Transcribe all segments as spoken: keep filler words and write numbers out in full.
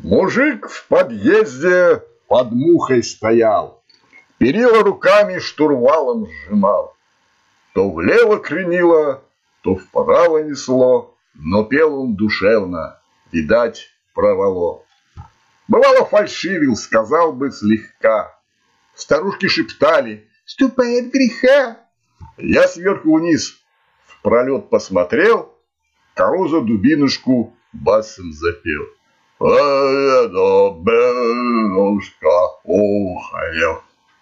Мужик в подъезде под мухой стоял, перила руками штурвалом сжимал. То влево кренило, то вправо несло, но пел он душевно, видать, провало. Бывало, фальшивил, сказал бы слегка. Старушки шептали: «Ступает греха». Я сверху вниз в пролет посмотрел, Карузо дубинушку басом запел. «Бедобенушка ухая».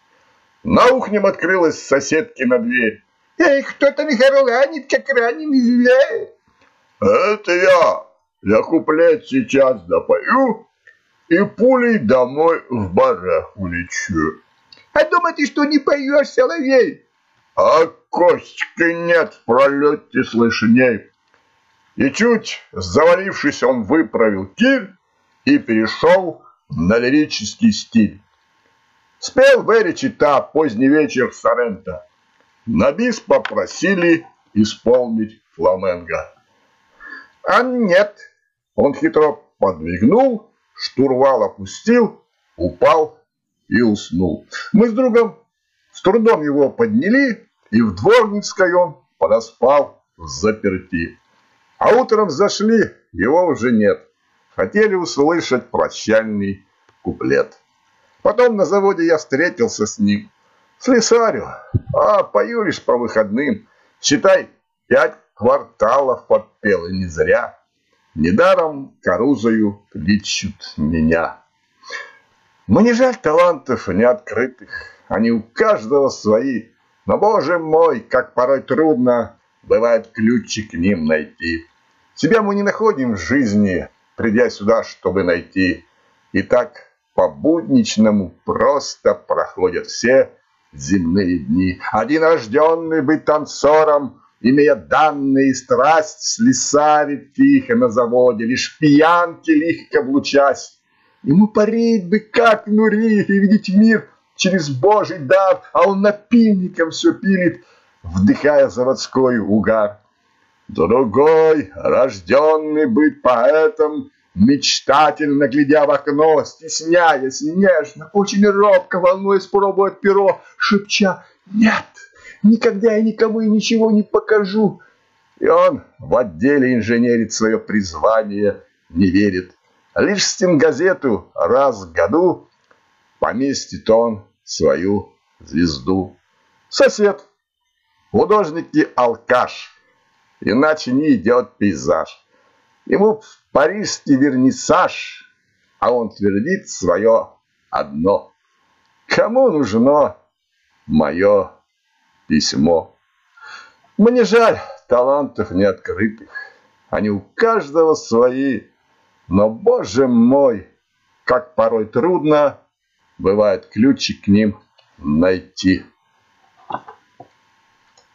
На ухнем открылась соседкина дверь. «Эй, кто там горланит, как раненый зверь?» «Это я. Я куплет сейчас допою и пулей домой в барах улечу». «А дома ты что, не поешь, соловей?» «А Костика нет в пролете слышней». И чуть завалившись, он выправил киль и перешел на лирический стиль. Спел Вери Чита «Поздний вечер Соренто». На бис попросили исполнить фламенго. А нет, он хитро подмигнул, штурвал опустил, упал и уснул. Мы с другом с трудом его подняли, и в Дворницкой он подоспал взаперти. А утром зашли, его уже нет. Хотели услышать прощальный куплет. Потом на заводе я встретился с ним. Слесарю, а пою лишь по выходным. Считай, пять кварталов подпел, и не зря. Недаром Карузою кличут меня. Мне жаль талантов неоткрытых. Они у каждого свои. Но, боже мой, как порой трудно бывает ключик к ним найти. Себя мы не находим в жизни, придя сюда, чтобы найти. И так по-будничному просто проходят все земные дни. Один рожденный быть танцором, имея данные страсть, слесарит тихо на заводе, лишь пьянки легко влучась. Ему парить бы, как Нури, и видеть мир через Божий дар, а он напильником все пилит, вдыхая заводской угар. Другой, рожденный быть поэтом, мечтательно глядя в окно, стесняясь нежно, очень робко, волнуясь, пробует перо, шепча: «Нет, никогда я никому и ничего не покажу». И он в отделе инженерит свое призвание, не верит. Лишь стенгазету раз в году поместит он свою звезду. Сосед, художник и алкаш, иначе не идет пейзаж. Ему в парижский вернисаж, а он твердит свое одно: кому нужно мое письмо? Мне жаль талантов неоткрытых, они у каждого свои. Но, боже мой, как порой трудно бывает ключик к ним найти.